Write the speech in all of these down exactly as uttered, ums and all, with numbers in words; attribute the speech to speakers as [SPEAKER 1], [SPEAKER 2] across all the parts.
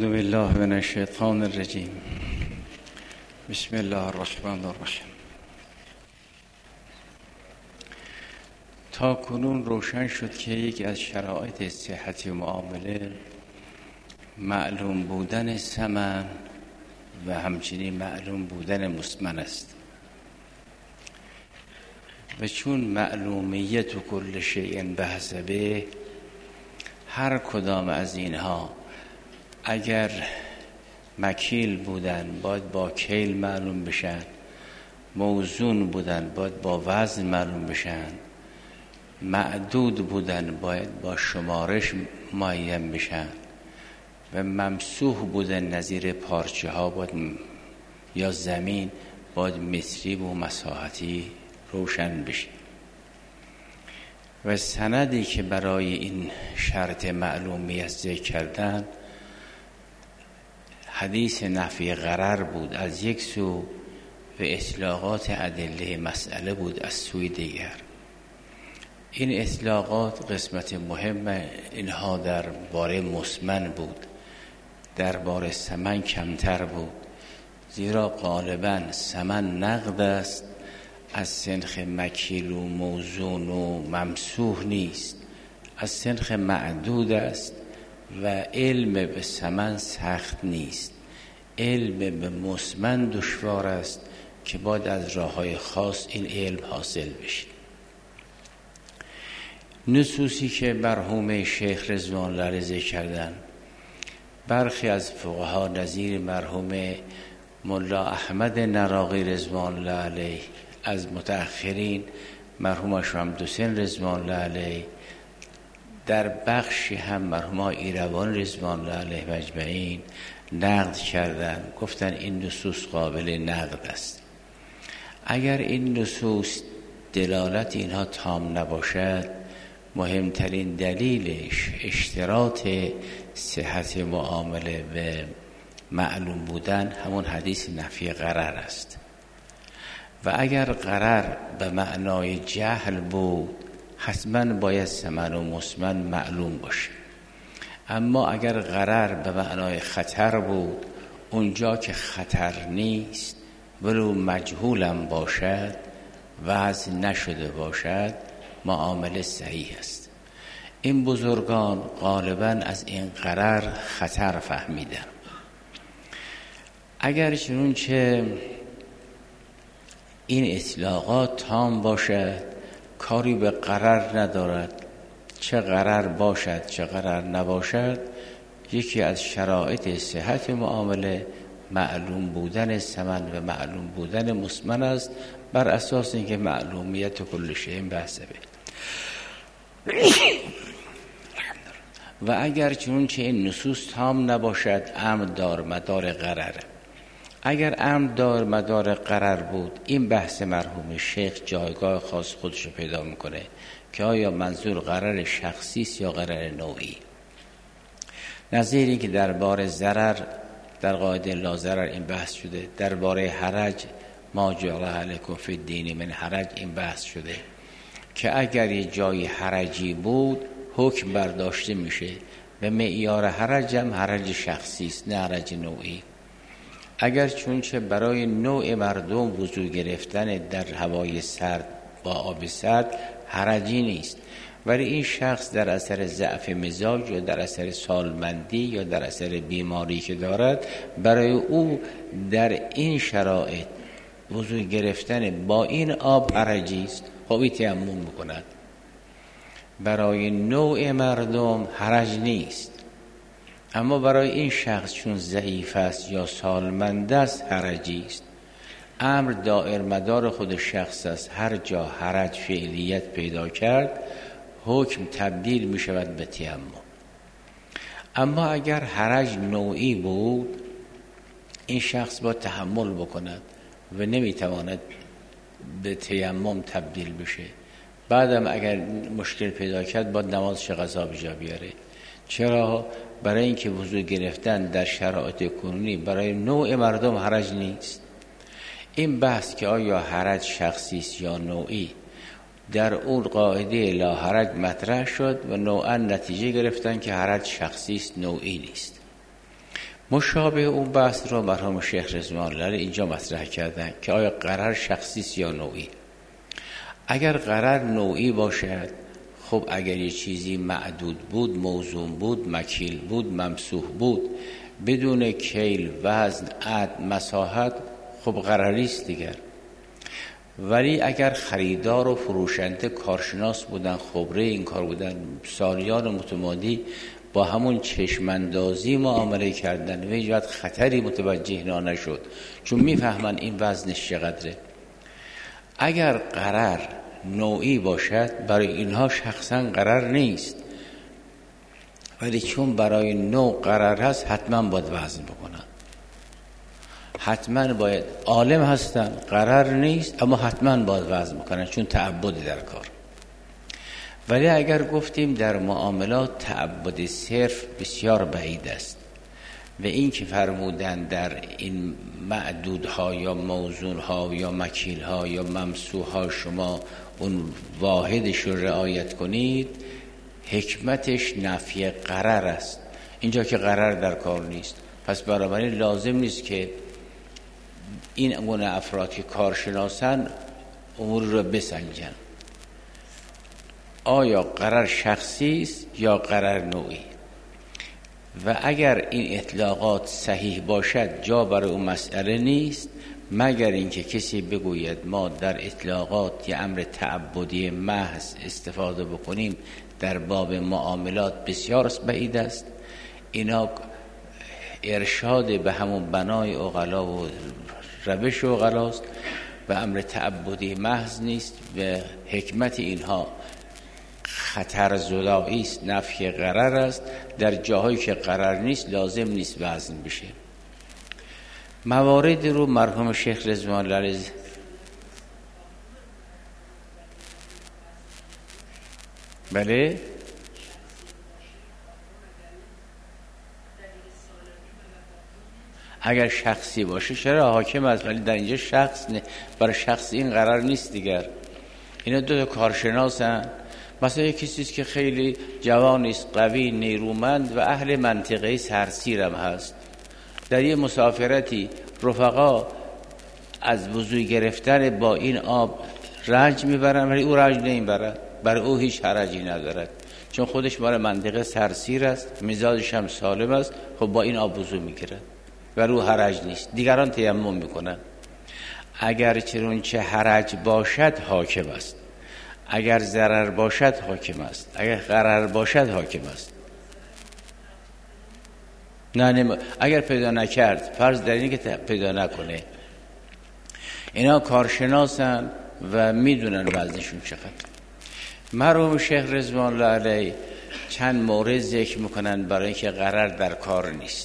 [SPEAKER 1] بالله من الشیطان الرجیم. بسم الله الرحمن الرحیم. تا کنون روشن شد که یکی از شرایط صحت معامله معلوم بودن ثمن و همچنین معلوم بودن مسمن است و چون معلومیت و کل شیء بحسبه، هر کدام از اینها اگر مکیل بودن باید با کیل معلوم بشن، موزون بودن باید با وزن معلوم بشن، معدود بودن باید با شمارش معین بشن و ممسوح بودن نظیر پارچه ها باید یا زمین باید متری و مساحتی روشن بشه. و سندی که برای این شرط معلومیت ذکر کردن حدیث نفی غرر بود از یک سو و اطلاقات ادله مسئله بود از سوی دیگر. این اطلاقات قسمت مهم اینها در باره مسمن بود، در باره ثمن کمتر بود، زیرا غالبا ثمن نقد است، از سنخ مکیل و موزون و ممسوح نیست، از سنخ معدود است و علم به ثمن سخت نیست، علم به مسمن دشوار است که باید از راه‌های خاص این علم حاصل بشه. نصوصی که مرحوم شیخ رضوان الله علیه ذکر کردن، برخی از فقها نظیر مرحوم ملا احمد نراقی رضوان الله علیه، از متأخرین مرحوم شمس‌الدین رضوان الله علیه، در بخشی هم مرحوم ایروان رضوان الله علیه مجمعین نقد کردن، گفتن این نصوص قابل نقد است. اگر این نصوص دلالت اینها تام نباشد، مهمترین دلیلش اشتراط صحت معامله و معلوم بودن همون حدیث نفی غرر است. و اگر غرر به معنای جهل بود، حتما باید ثمن و مسمن معلوم باشه. اما اگر غرر به معنای خطر بود، اونجا که خطر نیست ولو مجهولم باشد، وضع نشده باشد، معامله صحیح است. این بزرگان غالبا از این غرر خطر فهمیدن. اگر چنانچه این اطلاقات تام باشد، کاری به غرر ندارد، چه غرر باشد چه غرر نباشد، یکی از شرایط صحت معامله معلوم بودن ثمن و معلوم بودن مسمن است، بر اساس اینکه معلومیت کل شیء بحسبه. و اگر چنانچه این نصوص تام نباشد، امر دار مدار غرر. اگر امر دار مدار غرر بود، این بحث مرحوم شیخ جایگاه خاص خودشو پیدا میکنه که آیا منظور غرر شخصی است یا غرر نوعی. نظیری که درباره ضرر در قاعده لا ضرر این بحث شده، درباره حرج ما جعل علیکم فی الدین من حرج این بحث شده که اگر یه جای حرجی بود حکم برداشته میشه و معیار حرج هم حرج شخصی است نه حرج نوعی. اگر چونچه برای نوع مردم وضو گرفتن در هوای سرد با آب سرد حرجی نیست، ولی این شخص در اثر ضعف مزاج یا در اثر سالمندی یا در اثر بیماری که دارد، برای او در این شرایط وضو گرفتن با این آب حرجی است، خب این تیمم میکند. برای نوع مردم حرج نیست، اما برای این شخص چون ضعیف است یا سالمند است حرجی است. امر دائر مدار خود شخص است، هر جا حرج فعلیت پیدا کرد حکم تبدیل می شود به تیمم. اما اگر حرج نوعی بود، این شخص با تحمل بکند و نمی تواند به تیمم تبدیل بشه. بعدم اگر مشکل پیدا کرد باید نمازش قضا بجا بیاره. چرا؟ برای اینکه وضو گرفتن در شرایط کنونی برای نوع مردم حرج نیست. این بحث که آیا حرج شخصی است یا نوعی، در اون قاعده لا حرج مطرح شد و نوعا نتیجه گرفتن که حرج شخصی است نوعی نیست. مشابه اون بحث رو مرحوم شیخ رضوان الله اینجا مطرح کردن که آیا قرار شخصی است یا نوعی. اگر قرار نوعی باشد، خب اگر یه چیزی معدود بود، موزون بود، مکیل بود، ممسوح بود، بدون کیل، وزن، عد، مساحت، خب قراری است دیگر. ولی اگر خریدار و فروشنده کارشناس بودن، خبره این کار بودن، سالیان متمادی با همون چشماندازی معامله کردن و هیچ وقت خطری متوجه اینا نشد، چون میفهمن این وزنش چقدره. اگر قرار نوعی باشد، برای اینها شخصا قرار نیست، ولی چون برای نوع قرار هست حتما باید وزن بکنن، حتما باید عالم هستن، قرار نیست اما حتما باید وزن بکنن چون تعبد در کار. ولی اگر گفتیم در معاملات تعبد صرف بسیار بعید است و این که فرمودن در این معدودها یا موزونها یا مکیلها یا ممسوحها شما اون واحدش رو رعایت کنید، حکمتش نفی قرار است، اینجا که قرار در کار نیست. پس بنابراین لازم نیست که این گونه افراد که کارشناسن امور رو بسنجن آیا قرار شخصی است یا قرار نوعی. و اگر این اطلاقات صحیح باشد جا برای اون مسئله نیست، مگر اینکه کسی بگوید ما در اطلاقات یه امر تعبدی محض استفاده بکنیم در باب معاملات بسیار بعید است. اینا ارشاد به همون بنای عقلا و روش عقلاست و امر تعبدی محض نیست و حکمت اینها خطر زدایی است، نفی قرار است. در جاهایی که قرار نیست لازم نیست وزن بشه. موارد رو مرحوم شیخ رضوان الله بله اگر شخصی باشه چرا حاکم است، ولی در اینجا شخص نه، برای شخص این قرار نیست دیگر. اینا دو تا کارشناسن، مثلا یک کسی است که خیلی جوان است، قوی، نیرومند و اهل منطقه سرسیرم هست، در یه مسافرتی رفقا از وضوء گرفتن با این آب رنج میبرن ولی او رنج نمیبرد، برای او هیچ حرجی ندارد چون خودش مال منطقه سرسیر است، مزاجش هم سالم است، خب با این آب وضوء میگیرد و رو حرج نیست. دیگران تیمم میکنن. اگر چنانچه حرج باشد حاکم است، اگر ضرر باشد حاکم است، اگر غرر باشد حاکم است. نه نم... اگر پیدا نکرد، فرض در اینه که پیدا نکنه، اینا کارشناسن و میدونن وزنشون چقدر. مرحوم شیخ رضوان الله علیه چند مورد ذکر میکنن برای اینکه قرار در کار نیست.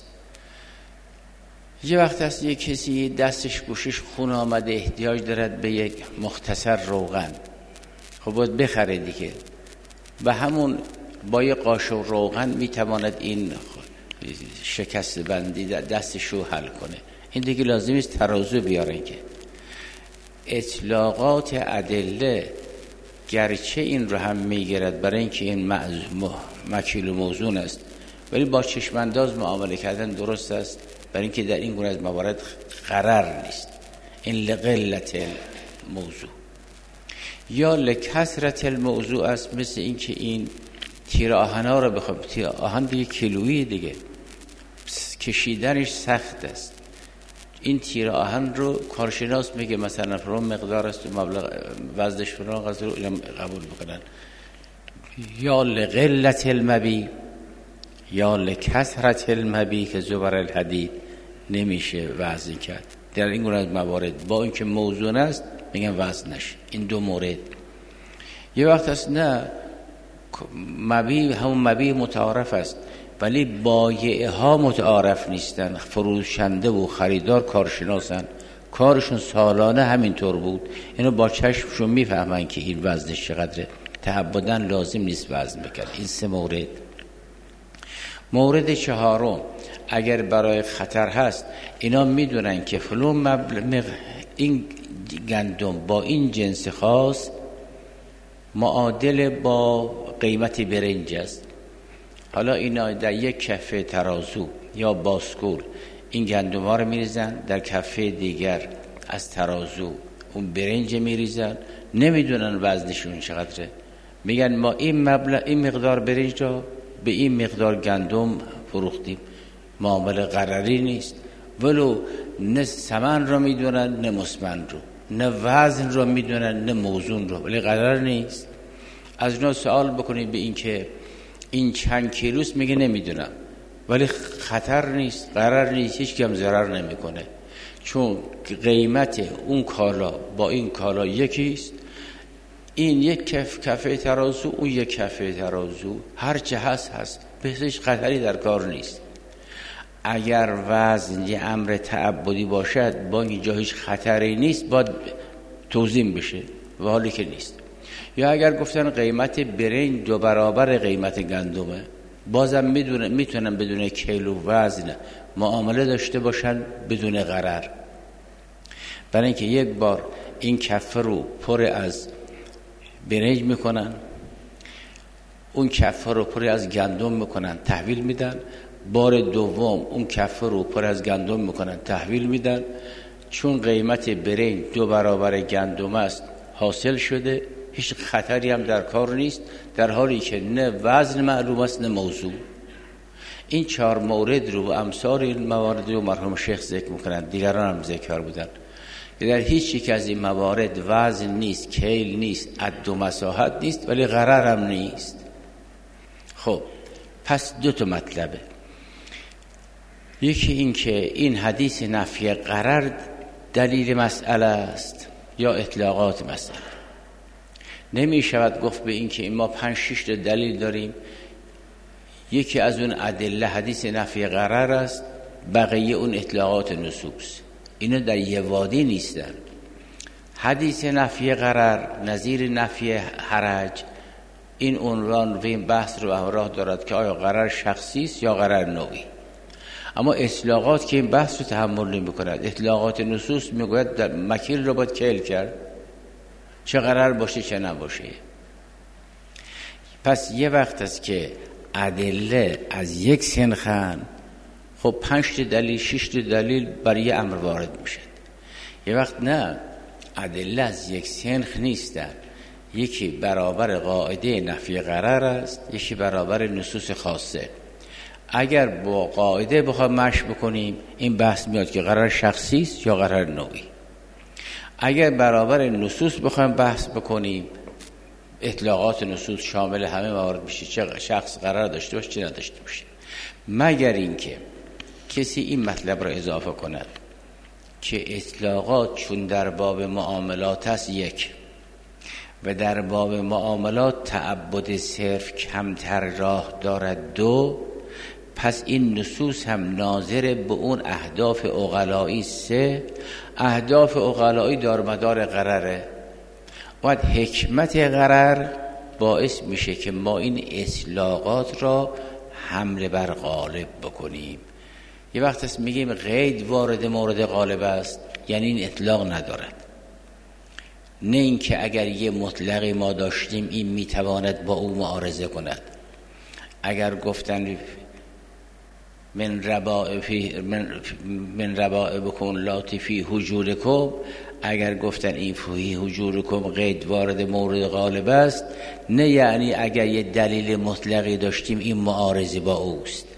[SPEAKER 1] یه وقت هست یک کسی دستش گوشش خون آمده، احتیاج دارد به یک مختصر روغن، خب باید بخره دیگه، و همون با یک قاشق روغن میتواند این شکست بندی دستش رو حل کنه. این دیگه لازم است ترازو بیارن که اطلاقات ادله گرچه این رو هم میگیرد برای اینکه این مکیل و موزون است، ولی با چشمانداز معامله کردن درست است برای اینکه در این گونه از موارد قرار نیست. این لقلت الموضوع یا لکثرت الموضوع است، مثل اینکه این تیر آهنا رو بخوام، تیر آهن دیگه کیلویی دیگه کشیدنش سخت است. این تیر آهن رو کارشناس میگه مثلا فرام مقدار است و مبلغ وزنش فرام قدر رو قبول بکنن. یا لقلت المبی یا لکثرت المبی که زبر الحدید نمیشه وزن کرد. در این گونه از موارد با اینکه موزون است میگن وزنش. این دو مورد. یه وقت هست نه مبی همون مبی متعارف است ولی بایعه ها متعارف نیستن، فروشنده و خریدار کارشناسن، کارشون سالانه همینطور بود، اینو با چشمشون میفهمن که این وزنش چقدره، تعبداً لازم نیست وزن بکرد. این سه مورد. مورد چهارم، اگر برای خطر هست اینا میدونن که فلان مبلغ این گندم با این جنس خاص معادل با قیمت برنج است، حالا اینا در یک کفه ترازو یا باسکول این گندم ها رو میریزن، در کفه دیگر از ترازو اون برنج میریزن، نمیدونن وزنشون چقدره، میگن ما این مبلغ این مقدار برنج رو به این مقدار گندم فروختیم. معامله قراری نیست، ولو نه ثمن رو میدونن نه مسمن رو، نه وزن رو میدونن نه موزون رو، ولی قرار نیست. از اونا سوال بکنید به این که این چند کیلوست، میگه نمیدونم، ولی خطر نیست، قرار نیست، هیچ کم ضرر نمیکنه، چون قیمت اون کالا با این کالا یکیست. این یک کف کفه ترازو، اون یک کفه ترازو، هر چه هست هست، به هیچ خطری در کار نیست. اگر وزن یه امر تعبدی باشد، با اینجا هیچ خطری نیست، باید توزیع بشه، و حالی که نیست. یا اگر گفتن قیمت برنج دو برابر قیمت گندمه، بازم میدونه میتونن بدون کیلو وزن معامله داشته باشن بدون غرر. برای اینکه یک بار این کفه رو پر از برنج میکنن، اون کفه رو پر از گندم میکنن تحویل میدن، بار دوم اون کفه رو پر از گندم میکنن تحویل میدن، چون قیمت برنج دو برابر گندم است حاصل شده، هیچ خطری هم در کار نیست، در حالی که نه وزن معلوم است نه موضوع. این چهار مورد رو و امثال این موارد رو مرحوم شیخ ذکر میکنن، دیگران هم ذکر بودن. در هیچ یک از این موارد وزن نیست، کیل نیست، عد و مساحت نیست، ولی غرر هم نیست. خب پس دو تا مطلبه. یکی این که این حدیث نفی غرر دلیل مسئله است یا اطلاقات مسئله. نمی شود گفت به این که ما پنج شش تا دلیل داریم، یکی از اون ادله حدیث نفی غرر است، بقیه اون اطلاقات نصوص. اینا در یه وادی نیستن. حدیث نفی غرر نظیر نفی حرج، این عنوان و این بحث رو همراه دارد که آیا غرر شخصی است یا غرر نوعی. اما اطلاقات که این بحث رو تحمل نمی کند. اطلاقات نصوص میگوید در مکیل رو باید کیل کرد، چه غرر باشه چه نباشه. پس یه وقت است که ادله از یک سنخن، خب پنج تا دلیل شش تا دلیل برای یه امر وارد میشه. یه وقت نه، ادله از یک سنخ نیستن، یکی برابر قاعده نفی غرر است، یکی برابر نصوص خاصه. اگر با قاعده بخوام مشی بکنیم، این بحث میاد که غرر شخصی است یا غرر نوعی. اگر برابر نصوص بخوایم بحث بکنیم، اطلاقات نصوص شامل همه موارد میشه، چه شخص غرر داشته باشه چه نداشته باشه، مگر اینکه کسی این مطلب را اضافه کند که اطلاقات چون در باب معاملات است یک، و در باب معاملات تعبد صرف کمتر راه دارد دو، پس این نصوص هم ناظر به اون اهداف عقلایی سه، اهداف عقلایی دارمدار غرره. باید حکمت غرر باعث میشه که ما این اطلاقات را حمل بر غالب بکنیم. یه وقت است میگیم قید وارد مورد غالب است، یعنی این اطلاق ندارد، نه اینکه اگر یه مطلقی ما داشتیم این میتواند با او معارضه کند. اگر گفتن من رباء فی من, من رباء بکن لاتی فی حجورکم، اگر گفتن این فی حجورکم قید وارد مورد غالب است، نه یعنی اگر یه دلیل مطلقی داشتیم این معارضه با اوست.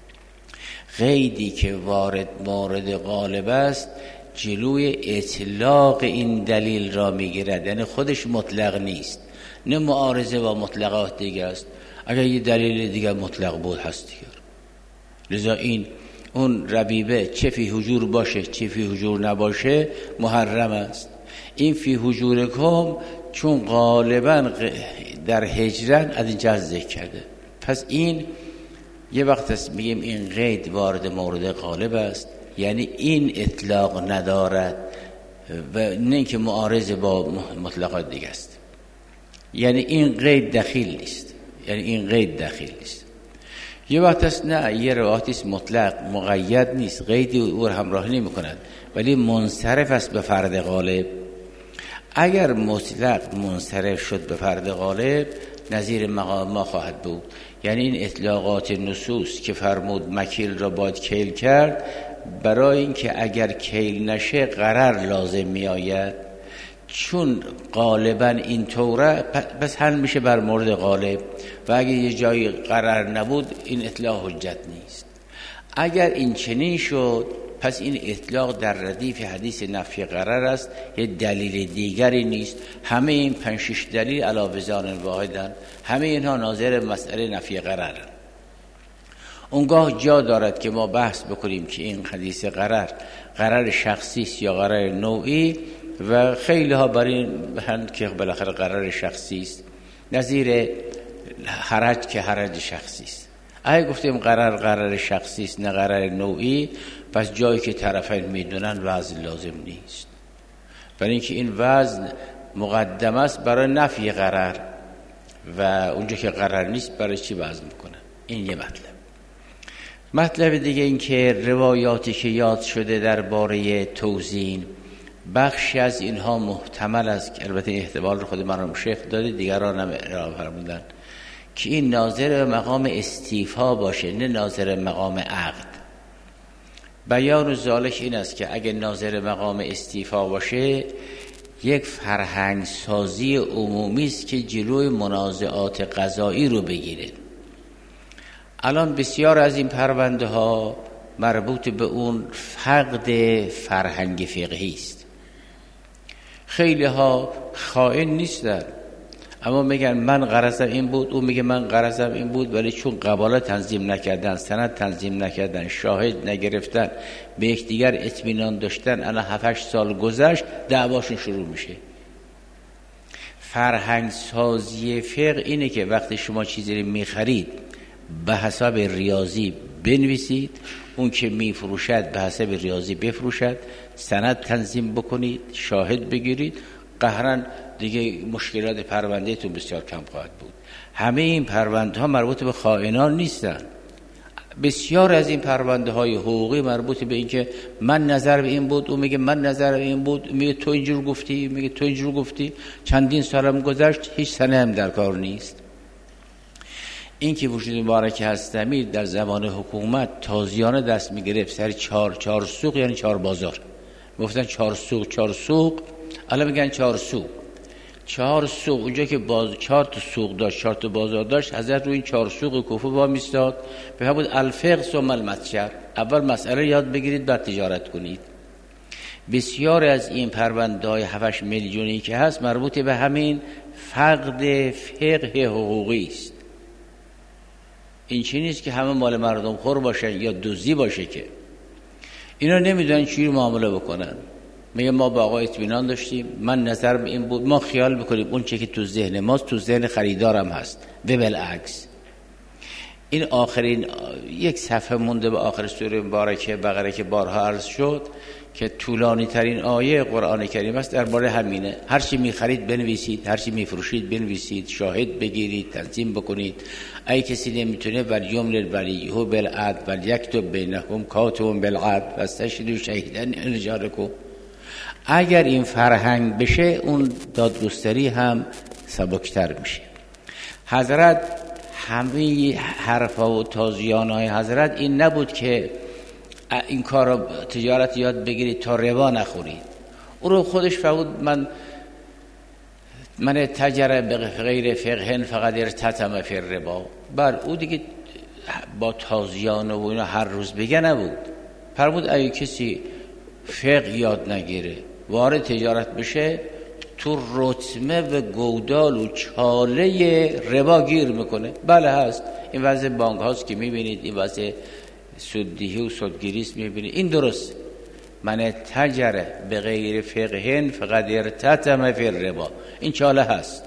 [SPEAKER 1] قیدی که وارد مورد غالب است جلوی اطلاق این دلیل را میگیرد، یعنی خودش مطلق نیست، نه معارضه با مطلقات دیگه است. اگر یه دلیل دیگه مطلق بود هست دیگر، لذا این اون ربیبه چه فی حجور باشه چه فی حجور نباشه محرم است. این فی حجورکم چون غالبا در هجرن از این جهت ذکر کرده، پس این یه وقت است میگیم این قید وارد مورد غالب است، یعنی این اطلاق ندارد و نه اینکه معارض با مطلقات دیگه است، یعنی این قید دخیل نیست، یعنی این قید دخیل نیست. یه وقت است نه، یه روایتی است مطلق مقید نیست، قیدی او همراهی نمی کند ولی منصرف است به فرد غالب. اگر مطلق منصرف شد به فرد غالب نظیر مقام ما خواهد بود یعنی این اطلاقات نصوص که فرمود مکیل را باید کیل کرد، برای اینکه اگر کیل نشه قرار لازم می آید، چون غالبا این طوره بس حل میشه بر مورد غالب و اگر یه جایی قرار نبود این اطلاق حجت نیست. اگر این چنین شد پس این اطلاق در ردیف حدیث نفی قرار است، یه دلیل دیگری نیست. همه این پنج شش دلیل علاوه زان واحدن، همه اینها ناظر مسئله نفی قرارن. اونگاه جا دارد که ما بحث بکنیم که این حدیث قرار قرار شخصی است یا قرار نوعی، و خیلی ها بر این هند که بالاخره قرار شخصی است، نظیر حرج که حرج شخصی است. اگه گفتیم قرار قرار شخصی است نه قرار نوعی، پس جایی که طرفین میدونن وزن لازم نیست، برای اینکه این وزن مقدم است برای نفی قرار و اونجا که قرار نیست برای چی وزن میکنن. این یه مطلب. مطلب دیگه این که روایاتی که یاد شده درباره توزین، بخشی از اینها محتمل است که البته احتمال رو خود مرحوم شیخ داده، دیگران هم ارائه فرمودن که این ناظر مقام استیفا باشه نه ناظر مقام عقد. بیان ذالک این است که اگه ناظر مقام استیفا باشه یک فرهنگ سازی عمومی است که جلوی منازعات قضایی رو بگیره. الان بسیار از این پرونده ها مربوط به اون فقد فرهنگ فقهی است. خیلی ها خائن نیستن اما میگن من غرضم این بود، او میگه من غرضم این بود، ولی چون قباله تنظیم نکردن، سند تنظیم نکردن، شاهد نگرفتن، به یکدیگر اطمینان داشتن، الان هفت هشت سال گذشت دعواشون شروع میشه. فرهنگ سازی فقه اینه که وقتی شما چیزی رو میخرید به حساب ریاضی بنویسید، اون که میفروشد به حساب ریاضی بفروشد، سند تنظیم بکنید، شاهد بگیرید، قهرن دیگه مشکلات پرونده تون بسیار کم خواهد بود. همه این پرونده ها مربوط به خائنان نیستن. بسیار از این پرونده های حقوقی مربوط به این که من نظر به این بود، او میگه من نظر به این بود، میگه تو اینجور گفتی، میگه تو اینجور گفتی، چندین سالم گذشت هیچ سند هم در کار نیست. این که وجود مبارک هستمی در زمان حکومت تازیانه دست میگرفت سر چهار چهار سوق، یعنی چهار بازار، گفتن چهار سوق چهار سوق، الان میگن چهار سوق. چهار سوق اونجا که باز چهار تا سوق داشت، چهار تا بازار داشت، حضرت رو این چهار سوق کوفه با میستاد به بود الفقه ثم المتجر، اول مسئله یاد بگیرید بعد تجارت کنید. بسیار از این پرونده‌های هفت میلیونی که هست مربوط به همین فقد فقه حقوقی است. این چیزی نیست که همه مال مردم خور باشه یا دزدی باشه، که اینا نمیدونن چی معامله بکنن. میگه ما با آقا اطمینان داشتیم، من نظرم این بود، ما خیال بکنیم اون چه که تو ذهن ماست تو ذهن خریدارم هست و بالعکس. این آخرین یک صفحه مونده به آخر سوره مبارکه بقره که بارها عرض شد که طولانی ترین آیه قرآن کریم است درباره همینه. هر چی میخرید بنویسید، هر چی میفروشید بنویسید، شاهد بگیرید، تنظیم بکنید. ای کسی نمیتونه ولیملل ولیه بالعدل ولیکتب بینهم کاتب بالعدل واستشهدوا شهیدین من رجالکم. اگر این فرهنگ بشه اون دادگستری هم سبکتر میشه. حضرت همه حرفا و تازیانهای حضرت این نبود که این کار تجارت یاد بگیرید تا ربا نخورید. او رو خودش فرمود من من تجر به غیر فقه فقط ارتتم فی الربا. بر او دیگه با تازیان و اینا هر روز بگه نبود. فرمود اگه کسی فقه یاد نگیره وارد تجارت بشه تو رتمه و گودال و چاله ربا گیر میکنه. بله هست، این وضع بانک هاست که میبینید، این وضع سوددهی و سودگیریست میبینید، این درست. من تجر به غیر فقه فقط ارتتم فی الربا، این چاله هست.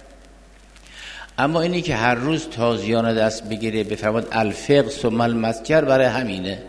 [SPEAKER 1] اما اینی که هر روز تازیانه دست بگیره بفرماد الفقه ثم المتجر، برای همینه.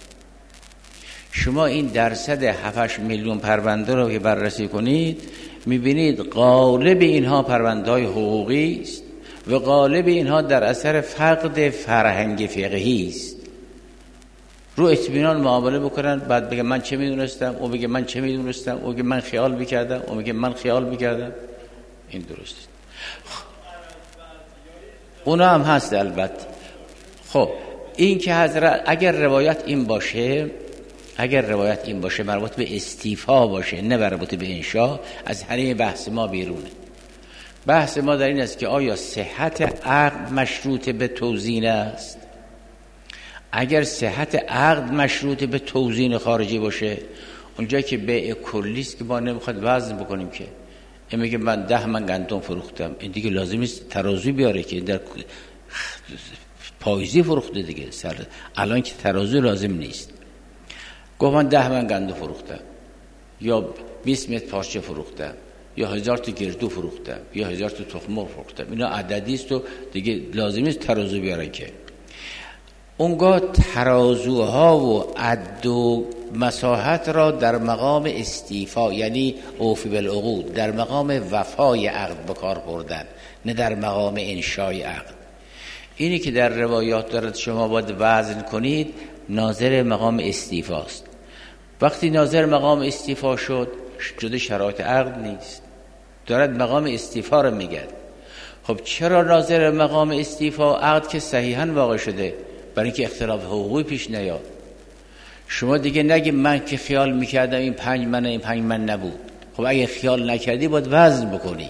[SPEAKER 1] شما این درصد هفت میلیون پرونده رو که بررسی کنید میبینید غالب اینها پرونده های حقوقی است و غالب اینها در اثر فقد فرهنگ فقهی است. رو اطمینان معامله بکنن، بعد بگه من چه میدونستم، او بگه من چه میدونستم، او بگه من خیال میکردم، او بگه من خیال میکردم. این درست است. اونا هم هست البته. خب این که حضرت اگر روایت این باشه اگر روایت این باشه مربوط به استیفا باشه نه مربوط به انشا، از حریم بحث ما بیرونه. بحث ما در این است که آیا صحت عقد مشروط به توزین است؟ اگر صحت عقد مشروط به توزین خارجی باشه، اونجا که بیع کلی است که ما نمیخواد وزن بکنیم که این میگه من ده من گندم فروختم، این دیگه لازم نیست ترازو بیاره که در پاییزی فروخته دیگه، سر الان که ترازو لازم نیست. گفت من ده من گندم فروختم یا بیست متر پارچه فروختم یا هزار تا گردو فروختم یا هزار تا تخم مرغ فروختم، اینا عددی است و دیگه لازم نیست ترازو بیارن که. اونگاه ترازوها و عد و مساحت را در مقام استیفا، یعنی اوفی بالعقود، در مقام وفای عقد بکار بردن، نه در مقام انشای عقد. اینی که در روایات دارد شما باید وزن کنید، ناظر مقام استیفاست. وقتی ناظر مقام استیفا شد، جدا شرایط عقد نیست، دارد مقام استیفا رو میگه. خب چرا ناظر مقام استیفا؟ عقد که صحیحاً واقع شده، برای اینکه اختلاف حقوقی پیش نیاد. شما دیگه نگی من که خیال میکردم این پنج من این پنج من نبود. خب اگه خیال نکردی باید وزن بکنی.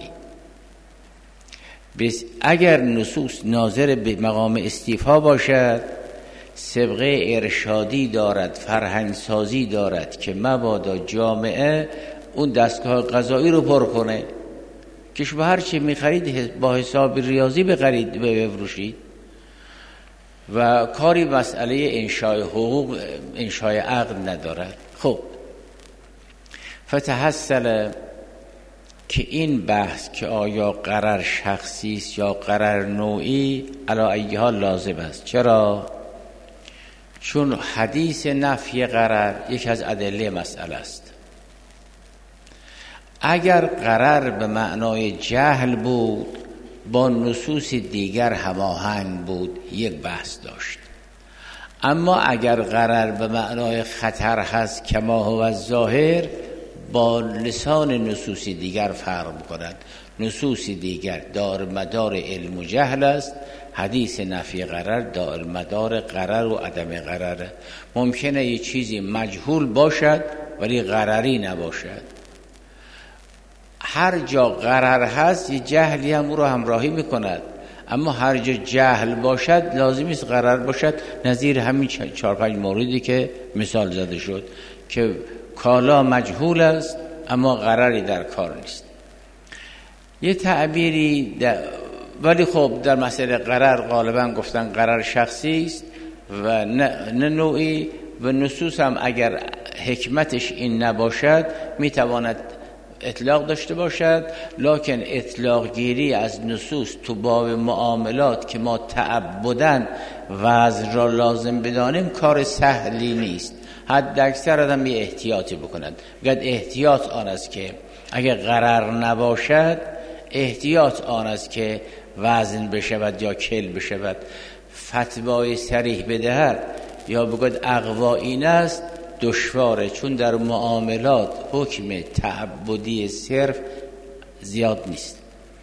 [SPEAKER 1] بس اگر نصوص ناظر به مقام استیفا باشد، سبقه ارشادی دارد، فرهنگ سازی دارد که مبادا جامعه اون دستگاه قضایی رو پر کنه که شما هر چی میخرید با حساب ریاضی بخرید بفروشید و کاری مسئله انشای حقوق انشای عقد ندارد. خب فتحصل که این بحث که آیا قرار شخصی است یا قرار نوعی علی ای حال لازم است. چرا؟ چون حدیث نفی قرار یک از ادله مسئله است. اگر قرار به معنای جهل بود با نصوص دیگر هماهنگ بود، یک بحث داشت. اما اگر قرار به معنای خطر هست کما هو الظاهر، با لسان نصوص دیگر فرق می‌کند. نصوص دیگر دار مدار علم و جهل است، حدیث نفی قرار دار مدار قرار و عدم قرار. ممکنه یه چیزی مجهول باشد ولی قراری نباشد. هر جا قرار هست یه جهلی هم او رو همراهی میکند، اما هر جا جهل باشد لازم است قرار باشد. نظیر همین چهار پنج موردی که مثال زده شد که کالا مجهول است اما قراری در کار نیست. یه تعبیری ولی خب در مسئله قرار غالبا گفتن قرار شخصی است و نه, نه نوعی، و نصوص هم اگر حکمتش این نباشد میتواند اطلاق داشته باشد، لکن اطلاق گیری از نصوص تو باب معاملات که ما تعبداً وزن را لازم بدانیم کار سهلی نیست. حد اکثر آدم یه احتیاطی بکنند. بگید احتیاط آن است که اگر قرار نباشد، احتیاط آن است که وزن بشود یا کل بشود. فتوای صریح بدهد یا بگید اقوا این است دشواره، چون در معاملات حکم تعبدی صرف زیاد نیست.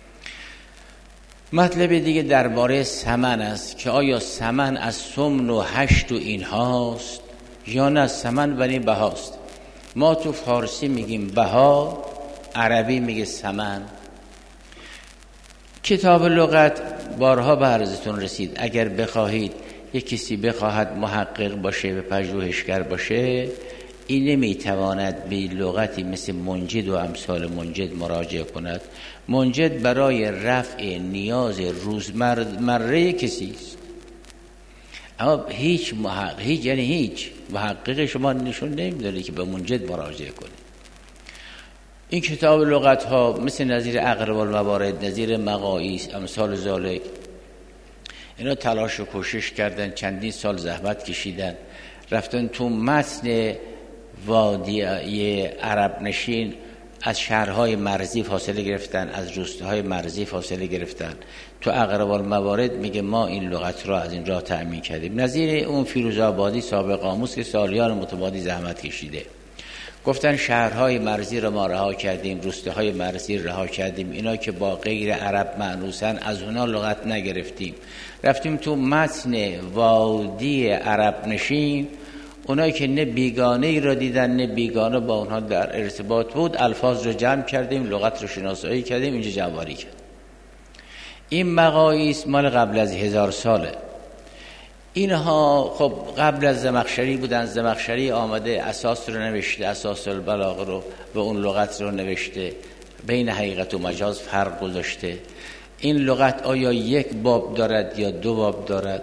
[SPEAKER 1] مطلب دیگه درباره ثمن است که آیا ثمن از ثمن و هشت و این هاست یا نه ثمن بنی بهاست. ما تو فارسی میگیم بها، عربی میگه ثمن. کتاب لغت بارها به عرضتون رسید. اگر بخواهید یک کسی بخواهد محقق باشه و پژوهشگر باشه، این نمیتواند به لغتی مثل منجد و امثال منجد مراجعه کند. منجد برای رفع نیاز روزمره کسی است، اما هیچ محقق هیچ یعنی هیچ محقق شما نشون نمیداره که به منجد مراجعه کنه. این کتاب لغت ها مثل نظیر اقرب الموارد، نظیر مقاییس، امثال ذالک، اینا تلاش و کوشش کردن، چندین سال زحمت کشیدن، رفتن تو متن وادی عرب نشین از شهرهای مرزی فاصله گرفتن، از روستاهای مرزی فاصله گرفتن. تو اقرب الموارد میگه ما این لغت را از این راه تأمین کردیم. نظیر اون فیروزآبادی صاحب قاموس که سالیان متبادی زحمت کشیده. گفتن شهرهای مرزی رو ما رها کردیم، روستاهای مرزی رها کردیم، اینا که با غیر عرب مأنوسن از اونا لغت نگرفتیم، رفتیم تو متن وادی عرب نشین، اونایی که نه بیگانه ای را دیدن نه بیگانه با اونها در ارتباط بود، الفاظ رو جمع کردیم، لغت رو شناسایی کردیم، اینجا جمع‌آوری کرد. این مقاییس مال قبل از هزار ساله. اینها خب قبل از زمخشری بودن. زمخشری آمده اساس رو نوشته، اساس البلاغه رو و اون لغت رو نوشته، بین حقیقت و مجاز فرق گذاشته. این لغت آیا یک باب دارد یا دو باب دارد؟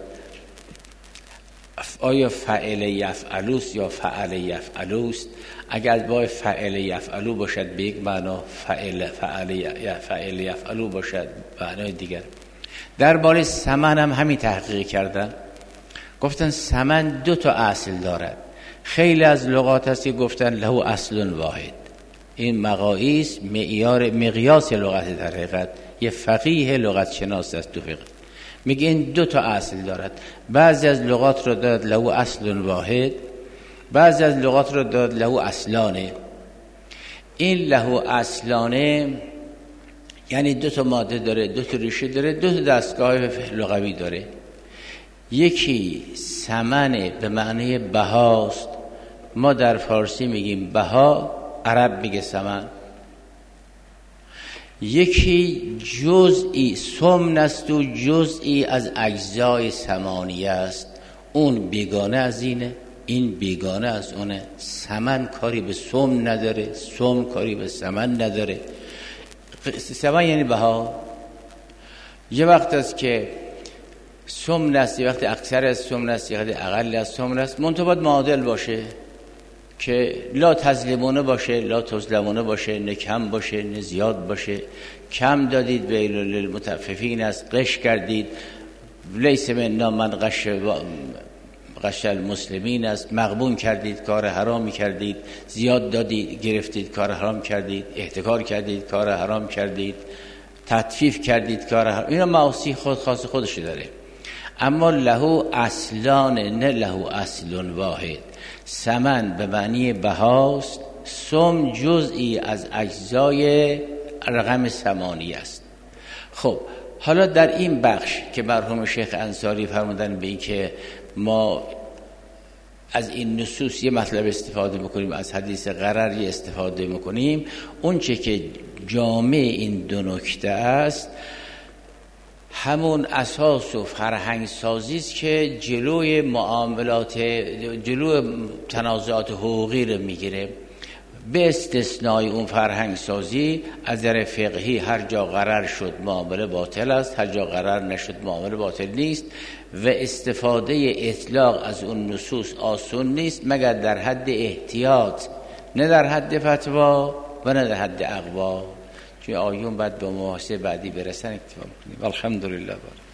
[SPEAKER 1] آیا فعل یفعلوست یا فعل یفعلوست؟ اگر با فعل یفعلو باشد به یک معنا، فعل فعل فعل یفعلو باشد معنای دیگر. در باره سمن هم همین تحقیق کردن، گفتن سمن دو تا اصل دارد. خیلی از لغات هست که گفتن له اصل واحد. این مقاییس معیار مقیاس لغت در حقیقت، یه فقیه لغت شناس است تو فقه، میگه این دو تا اصل دارد. بعضی از لغات رو داد له اصل واحد، بعضی از لغات رو داد له اصلانه. این له اصلانه یعنی دو تا ماده داره، دو تا ریشه داره، دو تا دستگاه لغوی داره. یکی ثمن به معنی بهاست، ما در فارسی میگیم بها، عرب میگه ثمن. یکی جزئی سمن است و جزئی از اجزای ثمانیه است، اون بیگانه از اینه، این بیگانه از اونه. ثمن کاری به سمن نداره، سمن کاری به ثمن نداره. ثمن یعنی بها. یه وقت است که سمن است، یه وقت اکثر از سمن است، یه وقت اقل از سمن است، منتها باید معادل باشه که لا تظلمونه باشه، لا تظلمونه باشه، نه کم باشه نه زیاد باشه. کم دادید ویل للمطففین است، قش کردید لیس منا من قش قش المسلمین است، مغبون کردید کار حرامی کردید، زیاد دادید گرفتید کار حرام کردید، احتکار کردید کار حرام کردید، تطفیف کردید کار حرام. اینا معاصی خود خاص خودش داره. اما له اصلان نه له اصل واحد. ثمن به معنی بهاست، سم جزئی از اجزای رقم ثمانیه است. خب حالا در این بخش که مرحوم شیخ انصاری فرمودن به این که ما از این نصوص یه مطلب استفاده بکنیم، از حدیث غرر یه استفاده بکنیم، اون چه که جامع این دو نکته است همون اساس و فرهنگ سازی است که جلوی معاملات، جلوی تنازعات حقوقی رو میگیره. به استثنای اون فرهنگ سازی از نظر فقهی هر جا قرار شد معامله باطل است، هر جا قرار نشد معامله باطل نیست و استفاده اطلاق از اون نصوص آسون نیست مگر در حد احتیاط، نه در حد فتوا و نه در حد اقوا. چون آیون بعد به محاسبه بعدی برسن اکتفا کنیم. الحمدلله.